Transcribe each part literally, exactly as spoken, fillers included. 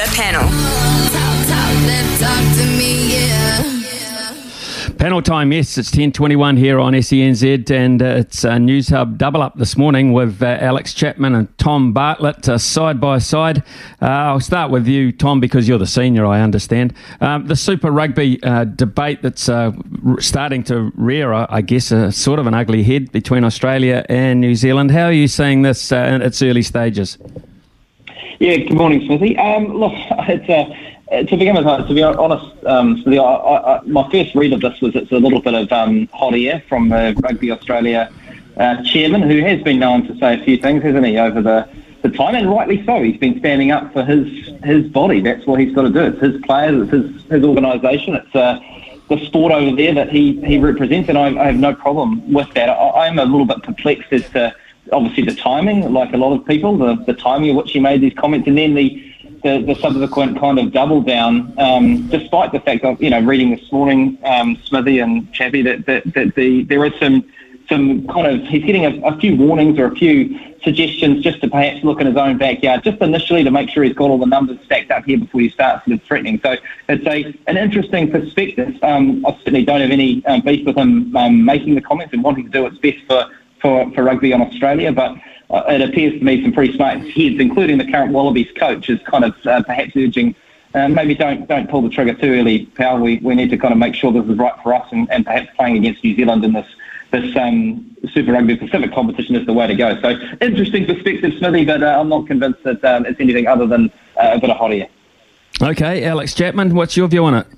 The Panel. Talk, talk, let's talk to me, yeah. Panel time, yes, it's ten twenty-one here on S E N Z, and uh, it's a News Hub double up this morning with uh, Alex Chapman and Tom Bartlett uh, side by side. Uh, I'll start with you, Tom, because you're the senior, I understand. Um, the Super Rugby uh, debate that's uh, r- starting to rear, uh, I guess, a sort of an ugly head between Australia and New Zealand. How are you seeing this uh, in its early stages? Yeah, good morning, Smithy. Um, look, it's a... To begin with, to be honest, um, Smithy, I, I, my first read of this was it's a little bit of um, hot air from the Rugby Australia uh, chairman, who has been known to say a few things, hasn't he, over the, the time, and rightly so. He's been standing up for his his body. That's what he's got to do. It's his players, it's his, his organisation, it's uh, the sport over there that he, he represents, and I, I have no problem with that. I, I'm a little bit perplexed as to, obviously, the timing, like a lot of people, the, the timing at which he made these comments, and then the The, the subsequent kind of double down, um, despite the fact of, you know, reading this morning, um, Smithy and Chappie, that, that, that the, there is some some kind of, he's getting a, a few warnings or a few suggestions just to perhaps look in his own backyard, just initially to make sure he's got all the numbers stacked up here before he starts sort of threatening. So it's a an interesting perspective. Um, I certainly don't have any um, beef with him um, making the comments and wanting to do what's best for, for, for rugby on Australia, but Uh, it appears to me some pretty smart heads, including the current Wallabies coach, is kind of uh, perhaps urging, uh, maybe don't don't pull the trigger too early, pal. We we need to kind of make sure this is right for us, and, and perhaps playing against New Zealand in this this um, Super Rugby Pacific competition is the way to go. So interesting perspective, Smithy, but uh, I'm not convinced that um, it's anything other than uh, a bit of hot air. Okay, Alex Chapman, what's your view on it?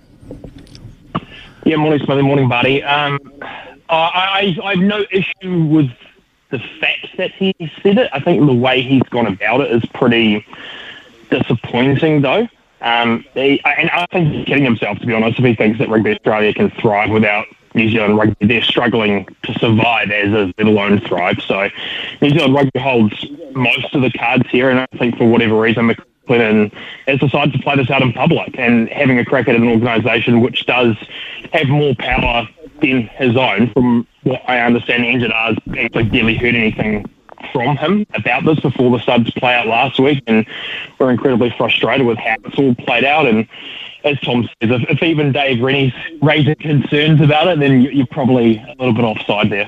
Yeah, morning, Smithy, morning, buddy. Um, I, I, I have no issue with the fact that he said it. I think the way he's gone about it is pretty disappointing, though. Um, he, and I think he's kidding himself, to be honest, if he thinks that Rugby Australia can thrive without New Zealand rugby. They're struggling to survive as is, let alone thrive. So New Zealand rugby holds most of the cards here, and I think for whatever reason, McLennan has decided to play this out in public, and having a crack at an organisation which does have more power than his own. From what I understand, N Z R's actually barely heard anything from him about this before the subs play out last week, and we're incredibly frustrated with how it's all played out. And as Tom says, if, if even Dave Rennie's raising concerns about it, then you're probably a little bit offside there.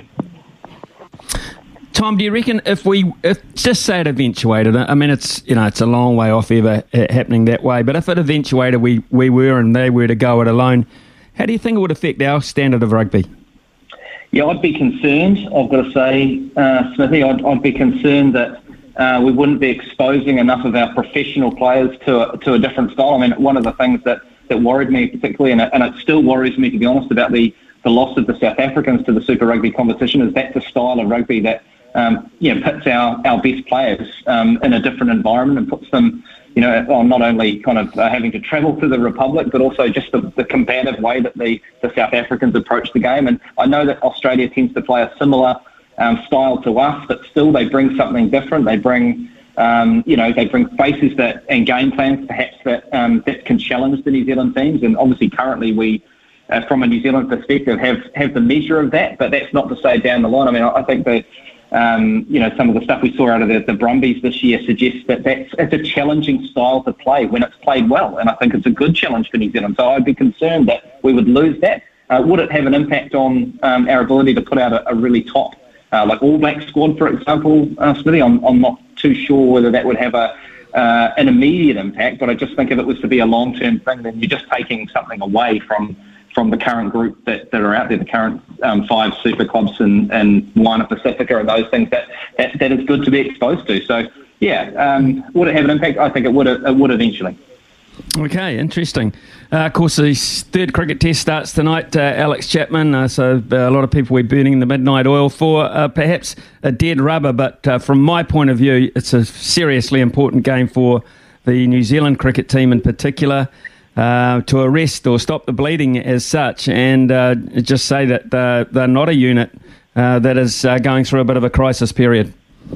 Tom, do you reckon if we, if just say it eventuated, I mean, it's, you know, it's a long way off ever happening that way, but if it eventuated, we, we were and they were to go it alone, how do you think it would affect our standard of rugby? Yeah, I'd be concerned, I've got to say, uh, Smithy, I'd, I'd be concerned that uh, we wouldn't be exposing enough of our professional players to a, to a different style. I mean, one of the things that, that worried me particularly, and it, and it still worries me, to be honest, about the, the loss of the South Africans to the Super Rugby competition, is that's a style of rugby that um, you know, puts our, our best players um, in a different environment and puts them, you know, on not only kind of uh, having to travel to the Republic, but also just the, the combative way that the, the South Africans approach the game. And I know that Australia tends to play a similar um, style to us, but still they bring something different. They bring, um, you know, they bring faces that and game plans perhaps that um, that can challenge the New Zealand teams. And obviously currently we, uh, from a New Zealand perspective, have, have the measure of that, but that's not to say down the line. I mean, I, I think that Um, you know, some of the stuff we saw out of the, the Brumbies this year suggests that that's, it's a challenging style to play when it's played well, and I think it's a good challenge for New Zealand. So I'd be concerned that we would lose that. Uh, would it have an impact on um, our ability to put out a, a really top, uh, like All Black squad, for example, uh, Smithy? I'm, I'm not too sure whether that would have a uh, an immediate impact, but I just think if it was to be a long-term thing, then you're just taking something away from from the current group that, that are out there, the current um, five super clubs and, and Moana Pacifica and those things that, that, that is good to be exposed to. So, yeah, um, would it have an impact? I think it would, it would eventually. Okay, interesting. Uh, of course, the third cricket test starts tonight, uh, Alex Chapman, uh, so a lot of people we're burning the midnight oil for, uh, perhaps a dead rubber, but uh, from my point of view, it's a seriously important game for the New Zealand cricket team in particular. Uh, to arrest or stop the bleeding as such, and uh, just say that they're, they're not a unit uh, that is uh, going through a bit of a crisis period.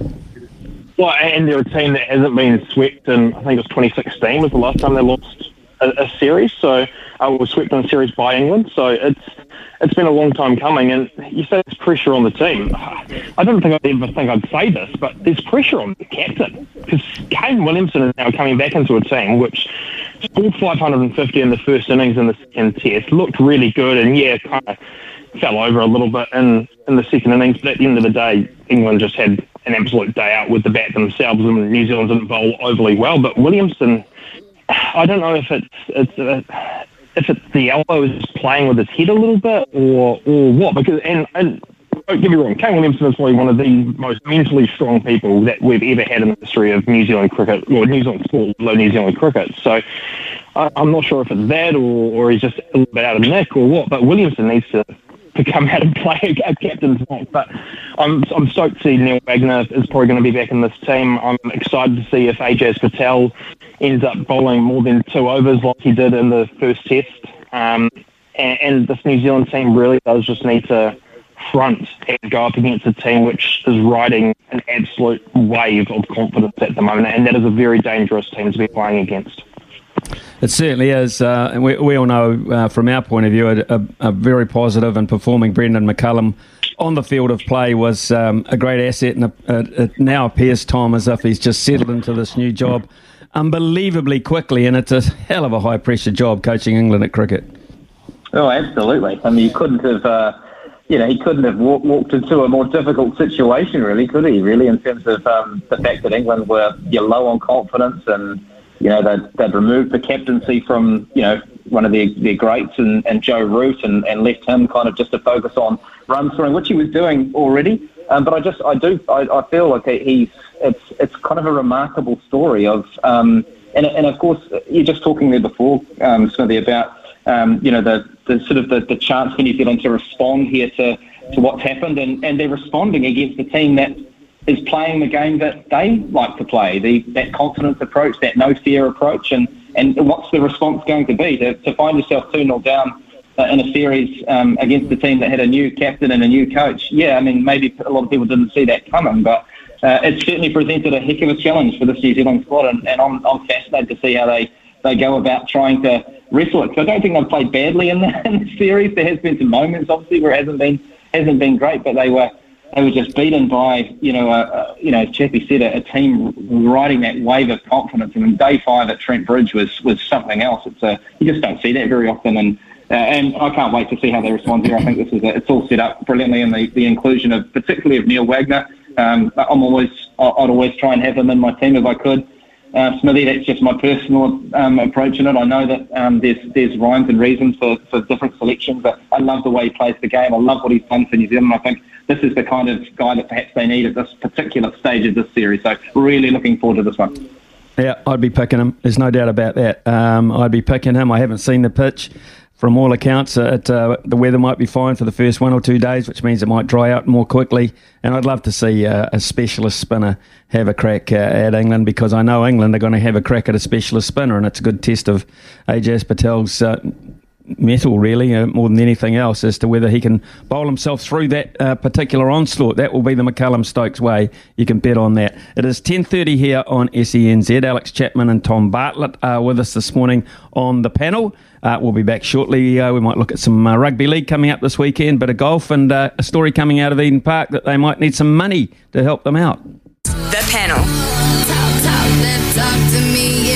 Well, and they're a team that hasn't been swept in, I think it was twenty sixteen was the last time they lost a, a series, so uh, was swept in a series by England, so it's it's been a long time coming, and you say there's pressure on the team. I don't think I'd ever think I'd say this, but there's pressure on the captain, because Kane Williamson is now coming back into a team which scored five hundred fifty in the first innings in the second test, looked really good, and yeah, kind of fell over a little bit in, in the second innings, but at the end of the day, England just had an absolute day out with the bat themselves, and New Zealand didn't bowl overly well, but Williamson, I don't know if it's, it's uh, if it's the elbow is playing with his head a little bit, or or what, because, and, and don't get me wrong, Kane Williamson is probably one of the most mentally strong people that we've ever had in the history of New Zealand cricket, or New Zealand sport, below New Zealand cricket. So I, I'm not sure if it's that, or, or he's just a little bit out of nick, or what, but Williamson needs to, to come out and play a, a captain's role. But I'm, I'm stoked to see Neil Wagner is probably going to be back in this team. I'm excited to see if Ajaz Patel ends up bowling more than two overs like he did in the first test. Um, and, and this New Zealand team really does just need to front and go up against a team which is riding an absolute wave of confidence at the moment, and that is a very dangerous team to be playing against. It certainly is, uh, and we, we all know uh, from our point of view a, a, a very positive and performing Brendan McCullum on the field of play was um, a great asset, and it, it now appears, Tom, as if he's just settled into this new job unbelievably quickly, and it's a hell of a high pressure job coaching England at cricket. Oh, absolutely. I mean, you couldn't have, uh, you know, he couldn't have walk, walked into a more difficult situation, really, could he? Really, in terms of um, the fact that England were you're low on confidence, and you know they'd, they'd removed the captaincy from you know one of their, their greats and, and Joe Root, and, and left him kind of just to focus on run scoring, which he was doing already. Um, but I just, I do, I, I feel like he's, it's, it's kind of a remarkable story of, um, and, and of course, you're just talking there before, um, Smithy, about, um, you know, the, the sort of the, the chance for New Zealand to respond here to, to what's happened, and, and they're responding against a team that is playing the game that they like to play, the, that confidence approach, that no fear approach, and, and what's the response going to be? To, to find yourself two nil down uh, in a series um, against a team that had a new captain and a new coach. Yeah, I mean, maybe a lot of people didn't see that coming, but uh, it certainly presented a heck of a challenge for this New Zealand squad, and, and I'm, I'm fascinated to see how they, they go about trying to wrestle it. So I don't think they've played badly in the, in the series. There has been some moments, obviously, where it hasn't been hasn't been great, but they were they were just beaten by, you know, a, a, you know, as Chappie said, a, a team riding that wave of confidence. And day five at Trent Bridge was, was something else. It's a, you just don't see that very often, and uh, and I can't wait to see how they respond here. I think this is a, it's all set up brilliantly, and the, the inclusion of particularly of Neil Wagner. Um, I'm always I'd always try and have him in my team if I could. Uh, Smithy, that's just my personal um, approach in it. I know that um, there's there's rhymes and reasons for, for different selections, but I love the way he plays the game. I love what he's done for New Zealand. I think this is the kind of guy that perhaps they need at this particular stage of this series. So really looking forward to this one. Yeah, I'd be picking him. There's no doubt about that. Um, I'd be picking him. I haven't seen the pitch. From all accounts, uh, it, uh, the weather might be fine for the first one or two days, which means it might dry out more quickly. And I'd love to see uh, a specialist spinner have a crack uh, at England, because I know England are going to have a crack at a specialist spinner, and it's a good test of Ajaz Patel's uh, mettle, really, uh, more than anything else, as to whether he can bowl himself through that uh, particular onslaught. That will be the McCullum-Stokes way. You can bet on that. It is ten thirty here on S E N Z. Alex Chapman and Tom Bartlett are with us this morning on the panel. Uh, we'll be back shortly. Uh, we might look at some uh, rugby league coming up this weekend, bit of golf, and uh, a story coming out of Eden Park that they might need some money to help them out. The panel. Talk, talk, then talk to me,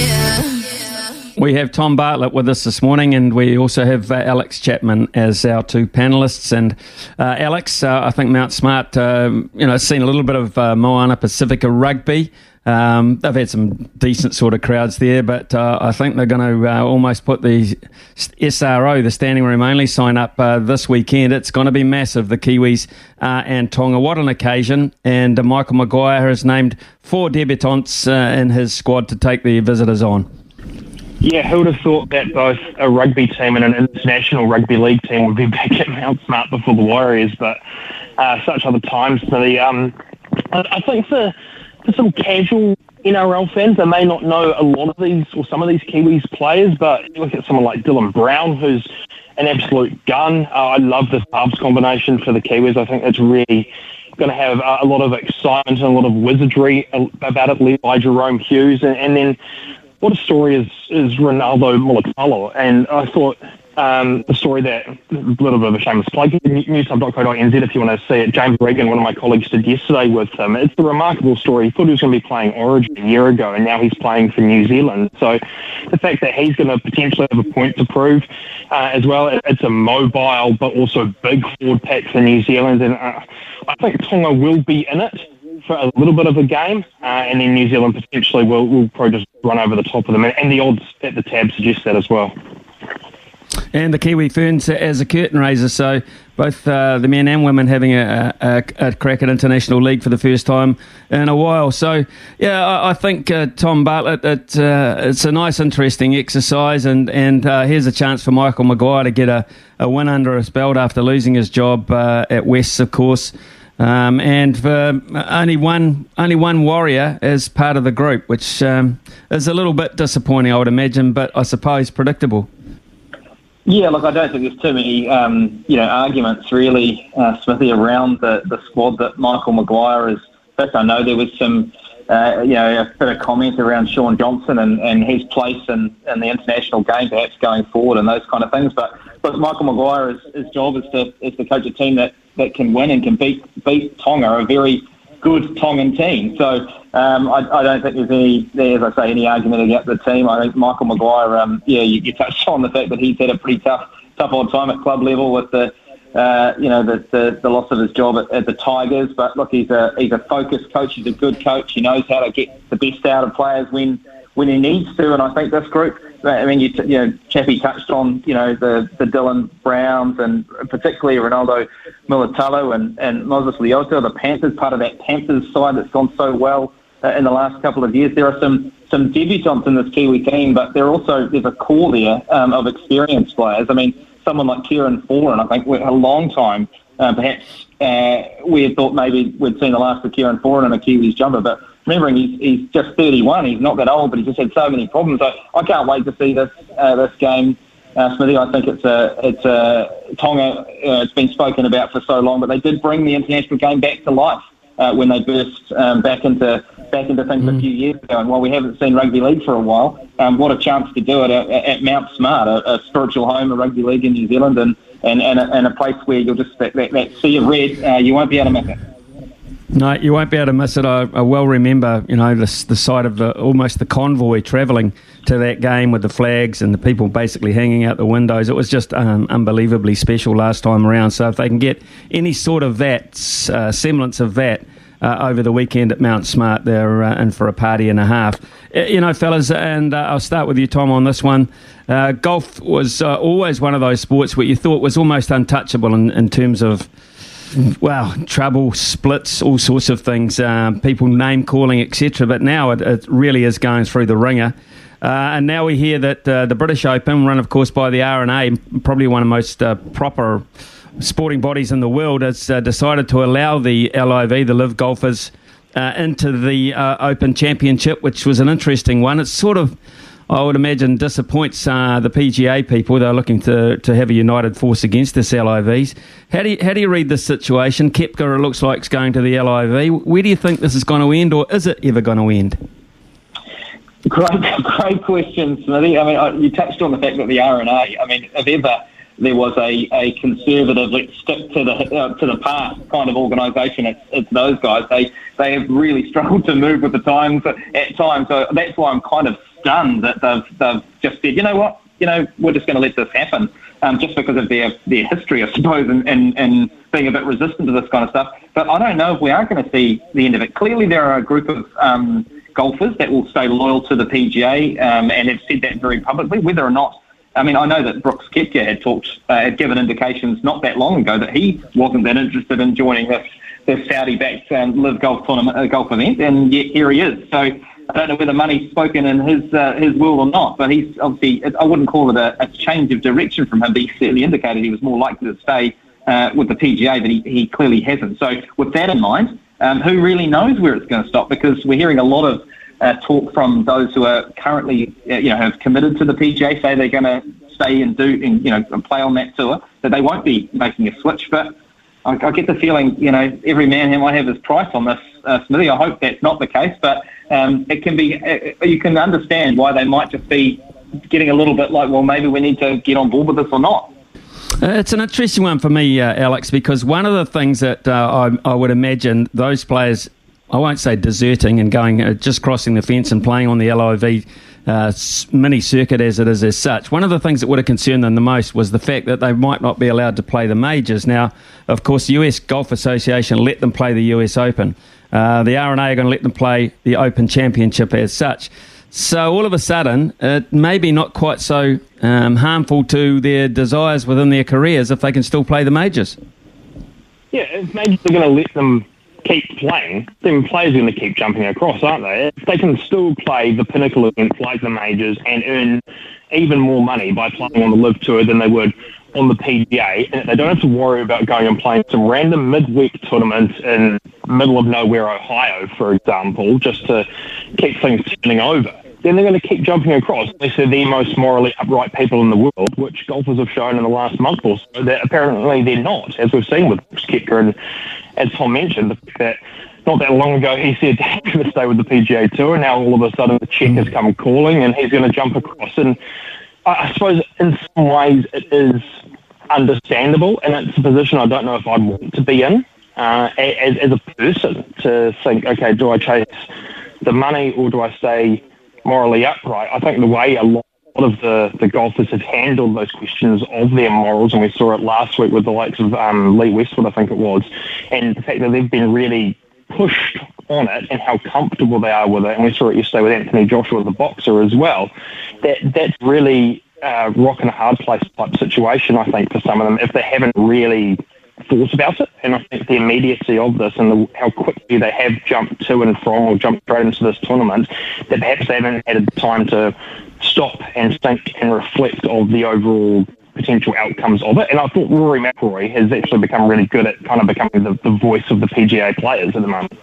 yeah. We have Tom Bartlett with us this morning, and we also have uh, Alex Chapman as our two panellists. And uh, Alex, uh, I think Mount Smart, uh, you know, seen a little bit of uh, Moana Pacifica rugby. Um, they've had some decent sort of crowds there, but uh, I think they're going to uh, almost put the S R O, the standing room only sign up uh, this weekend. It's going to be massive, the Kiwis uh, and Tonga. What an occasion. And uh, Michael Maguire has named four debutants uh, in his squad to take the visitors on. Yeah, who would have thought that both a rugby team and an international rugby league team would be back at Mount Smart before the Warriors, but uh, such other times. So the, um, I, I think for... For some casual N R L fans, they may not know a lot of these or some of these Kiwis players, but you look at someone like Dylan Brown, who's an absolute gun. Uh, I love this halves combination for the Kiwis. I think it's really going to have uh, a lot of excitement and a lot of wizardry about it, led by Jerome Hughes. And, and then what a story is, is Ronaldo Mulitalo. And I thought Um, the story that, a little bit of a shameless plug, newsub dot co dot n z if you want to see it. James Regan, one of my colleagues, did yesterday with him. It's a remarkable story. He thought he was going to be playing Origin a year ago, and now he's playing for New Zealand. So the fact that he's going to potentially have a point to prove uh, as well, it's a mobile but also big forward pack for New Zealand, and uh, I think Tonga will be in it for a little bit of a game, uh, and then New Zealand potentially will, will probably just run over the top of them, and the odds at the tab suggest that as well. And the Kiwi Ferns as a curtain raiser, so both uh, the men and women having a, a, a crack at International League for the first time in a while. So, yeah, I, I think, uh, Tom Bartlett, it, uh, it's a nice, interesting exercise, and, and uh, here's a chance for Michael Maguire to get a, a win under his belt after losing his job uh, at Wests, of course. Um, and for only one only one Warrior as part of the group, which um, is a little bit disappointing, I would imagine, but I suppose predictable. Yeah, look, I don't think there's too many, um, you know, arguments really, uh, Smithy, around the, the squad that Michael Maguire is. First, I know there was some, uh, you know, a bit of comment around Sean Johnson and, and his place in, in the international game, perhaps going forward, and those kind of things. But but Michael Maguire, is, his job is to is to coach a team that, that can win and can beat beat Tonga, a very good Tongan team. So um, I, I don't think there's any, there, as I say, any argument against the team. I think Michael Maguire, um, yeah, you, you touched on the fact that he's had a pretty tough, tough old time at club level with the, uh, you know, the, the the loss of his job at, at the Tigers. But look, he's a he's a focused coach. He's a good coach. He knows how to get the best out of players when when he needs to. And I think this group, I mean, you, t- you know, Chappie touched on, you know, the, the Dylan Browns and particularly Ronaldo Militalo and, and Moses Leota, the Panthers, part of that Panthers side that's gone so well uh, in the last couple of years. There are some, some debutants in this Kiwi team, but there also there's a core there um, of experienced players. I mean, someone like Kieran Foran, I think, a long time, uh, perhaps uh, we had thought maybe we'd seen the last of Kieran Foran in a Kiwis jumper, but remembering he's, he's just thirty-one, he's not that old, but he's just had so many problems. So I can't wait to see this uh, this game, uh, Smithy. I think it's a it's a Tonga. Uh, it's been spoken about for so long, but they did bring the international game back to life uh, when they burst um, back into back into things mm. a few years ago. And while we haven't seen rugby league for a while, um, what a chance to do it at, at Mount Smart, a, a spiritual home of rugby league in New Zealand, and and and a, and a place where you'll just that, that, that sea of red, uh, you won't be able to miss it. No, you won't be able to miss it. I, I well remember, you know, the, the sight of the, almost the convoy travelling to that game with the flags and the people basically hanging out the windows. It was just um, unbelievably special last time around. So if they can get any sort of that, uh, semblance of that, uh, over the weekend at Mount Smart, they're uh, in for a party and a half. Uh, you know, fellas, and uh, I'll start with you, Tom, on this one. Uh, golf was uh, always one of those sports where you thought was almost untouchable in, in terms of, well, trouble, splits, all sorts of things, um, people name-calling, et cetera. But now it, it really is going through the ringer. Uh, and now we hear that uh, the British Open, run, of course, by the R and A, probably one of the most uh, proper sporting bodies in the world, has uh, decided to allow the L I V, the Live golfers, uh, into the uh, Open Championship, which was an interesting one. It's sort of, I would imagine, disappoints uh, the P G A people. They're looking to, to have a united force against this L I Vs. How do you, how do you read this situation? Koepka, it looks like, is going to the L I V. Where do you think this is going to end, or is it ever going to end? Great, great question, Smithy. I mean, you touched on the fact that the R and A, I mean, if ever there was a, a conservative, let's stick to the uh, to the past kind of organisation, it's, it's those guys. They they have really struggled to move with the times at times. So that's why I'm kind of stunned that they've they've just said, you know what, you know, we're just going to let this happen, um, just because of their their history, I suppose, and, and, and being a bit resistant to this kind of stuff. But I don't know if we are going to see the end of it. Clearly, there are a group of um, golfers that will stay loyal to the P G A um, and have said that very publicly. Whether or not, I mean, I know that Brooks Koepka had talked, uh, had given indications not that long ago that he wasn't that interested in joining this, this Saudi-backed um, Live Golf tournament, uh, golf event, and yet here he is. So I don't know whether money's spoken in his uh, his will or not, but he's obviously, I wouldn't call it a, a change of direction from him, but he certainly indicated he was more likely to stay uh, with the P G A, but he, he clearly hasn't. So with that in mind, um, who really knows where it's going to stop? Because we're hearing a lot of uh, talk from those who are currently, uh, you know, have committed to the P G A, say they're going to stay and do, and, you know, and play on that tour, that they won't be making a switch. But I, I get the feeling, you know, every man might have his price on this, uh, Smithy. I hope that's not the case, but um, it can be. Uh, you can understand why they might just be getting a little bit like, well, maybe we need to get on board with this or not. Uh, it's an interesting one for me, uh, Alex, because one of the things that uh, I, I would imagine those players, I won't say deserting and going, uh, just crossing the fence and playing on the L I V uh, mini circuit as it is as such. One of the things that would have concerned them the most was the fact that they might not be allowed to play the majors. Now, of course, the U S Golf Association let them play the U S Open. Uh, the R N A are going to let them play the Open Championship as such. So all of a sudden, it may be not quite so um, harmful to their desires within their careers if they can still play the majors. Yeah, if majors are going to let them keep playing, then players are going to keep jumping across, aren't they? If they can still play the pinnacle events like the majors and earn even more money by playing on the Live Tour than they would on the P G A, and they don't have to worry about going and playing some random midweek tournaments in middle of nowhere Ohio, for example, just to keep things turning over, then they're going to keep jumping across. Unless they're the most morally upright people in the world, which golfers have shown in the last month or so that apparently they're not, as we've seen with Koepka. And as Tom mentioned, the fact that not that long ago he said he's going to stay with the P G A Tour, and now all of a sudden the check has come calling and he's going to jump across. And I suppose in some ways it is understandable, and it's a position I don't know if I'd want to be in uh, as, as a person, to think, okay, do I chase the money or do I stay morally upright? I think the way a lot of the, the golfers have handled those questions of their morals, and we saw it last week with the likes of um, Lee Westwood, I think it was, and the fact that they've been really pushed on it and how comfortable they are with it, and we saw it yesterday with Anthony Joshua, the boxer, as well, that that's really uh, rock and a hard place type situation, I think, for some of them, if they haven't really thought about it. And I think the immediacy of this and the, how quickly they have jumped to and from or jumped straight into this tournament, that perhaps they haven't had time to stop and think and reflect of the overall potential outcomes of it. And I thought Rory McIlroy has actually become really good at kind of becoming the, the voice of the P G A players at the moment.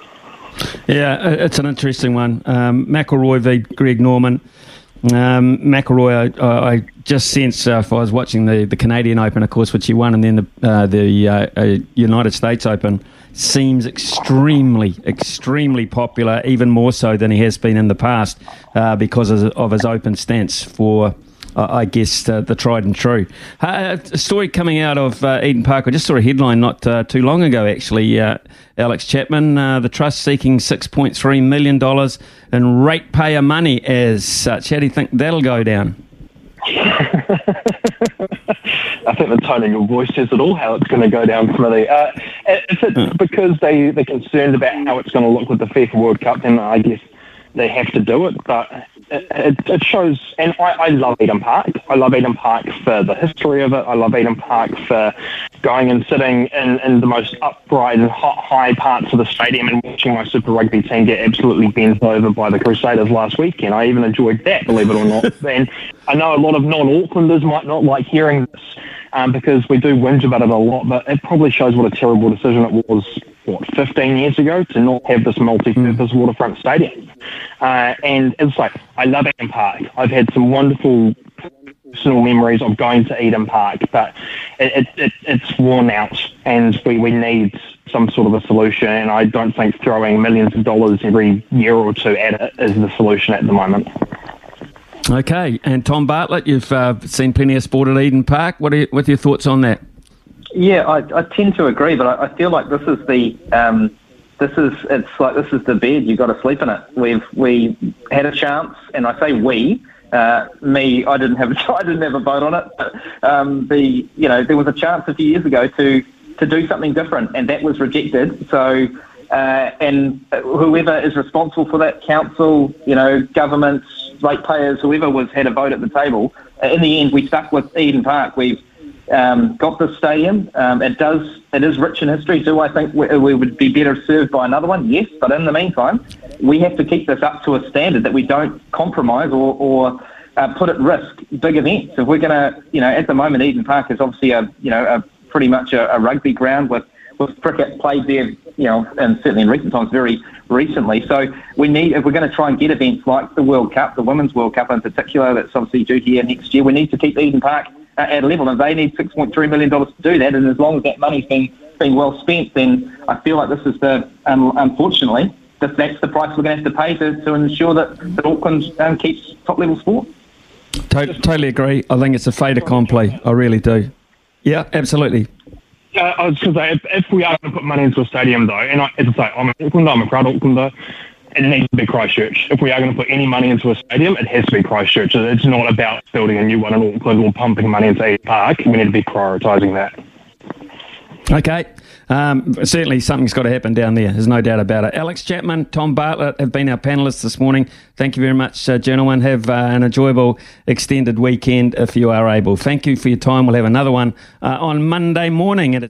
Yeah, it's an interesting one. Um, McIlroy v Greg Norman. Um, McIlroy, I, I just sense, uh, if I was watching the, the Canadian Open, of course, which he won, and then the uh, the uh, uh, United States Open, seems extremely, extremely popular, even more so than he has been in the past, uh, because of, of his open stance for, uh, I guess, uh, the tried and true. Uh, a story coming out of uh, Eden Park, I just saw a headline not uh, too long ago, actually, uh, Alex Chapman, uh, the trust seeking six point three million dollars in ratepayer money as such. How do you think that'll go down? I think the tone in your voice says it all, how it's going to go down, Smithy. Uh, if it's mm. because they, they're concerned about how it's going to look with the FIFA World Cup, then I guess they have to do it. But it, it, it shows, and I, I love Eden Park. I love Eden Park for the history of it. I love Eden Park for going and sitting in, in the most upright and hot, high parts of the stadium and watching my Super Rugby team get absolutely bent over by the Crusaders last weekend. I even enjoyed that, believe it or not. And I know a lot of non-Aucklanders might not like hearing this um, because we do whinge about it a lot, but it probably shows what a terrible decision it was, what, fifteen years ago to not have this multi-purpose mm. waterfront stadium. Uh, and it's like, I love Eden Park. I've had some wonderful personal memories of going to Eden Park, but it, it, it, it's worn out, and we, we need some sort of a solution, and I don't think throwing millions of dollars every year or two at it is the solution at the moment. Okay, and Tom Bartlett, you've uh, seen plenty of sport at Eden Park. What are, you, what are your thoughts on that? Yeah, I, I tend to agree, but I, I feel like this is the um, this is it's like this is the bed, you've got to sleep in it. We've we had a chance, and I say we. Uh, me, I didn't have a, I didn't have a vote on it. But, um, the you know there was a chance a few years ago to to do something different, and that was rejected. So, uh, and whoever is responsible for that, council, you know, governments, ratepayers, whoever was had a vote at the table. In the end, we stuck with Eden Park. We've um, got this stadium. Um, it does it is rich in history. Do I think we, we would be better served by another one? Yes, but in the meantime, we have to keep this up to a standard that we don't compromise or, or uh, put at risk big events. If we're going to, you know, at the moment, Eden Park is obviously a, you know, a pretty much a, a rugby ground with, with cricket played there, you know, and certainly in recent times, very recently. So we need, if we're going to try and get events like the World Cup, the Women's World Cup in particular, that's obviously due here next year, we need to keep Eden Park uh, at a level, and they need six point three million dollars to do that. And as long as that money's being being well spent, then I feel like this is the, um, unfortunately, that that's the price we're going to have to pay to, to ensure that, that Auckland um, keeps top-level sport. To- totally agree. I think it's a fait accompli. I really do. Yeah, absolutely. Uh, I was going to say, if, if we are going to put money into a stadium, though, and I, as I say, I'm an Aucklander, I'm a crowd Aucklander, it needs to be Christchurch. If we are going to put any money into a stadium, it has to be Christchurch. It's not about building a new one in Auckland or pumping money into Eden Park. We need to be prioritising that. Okay. Um, certainly something's got to happen down there. There's no doubt about it. Alex Chapman, Tom Bartlett have been our panellists this morning. Thank you very much, uh, gentlemen. Have uh, an enjoyable extended weekend if you are able. Thank you for your time. We'll have another one uh, on Monday morning at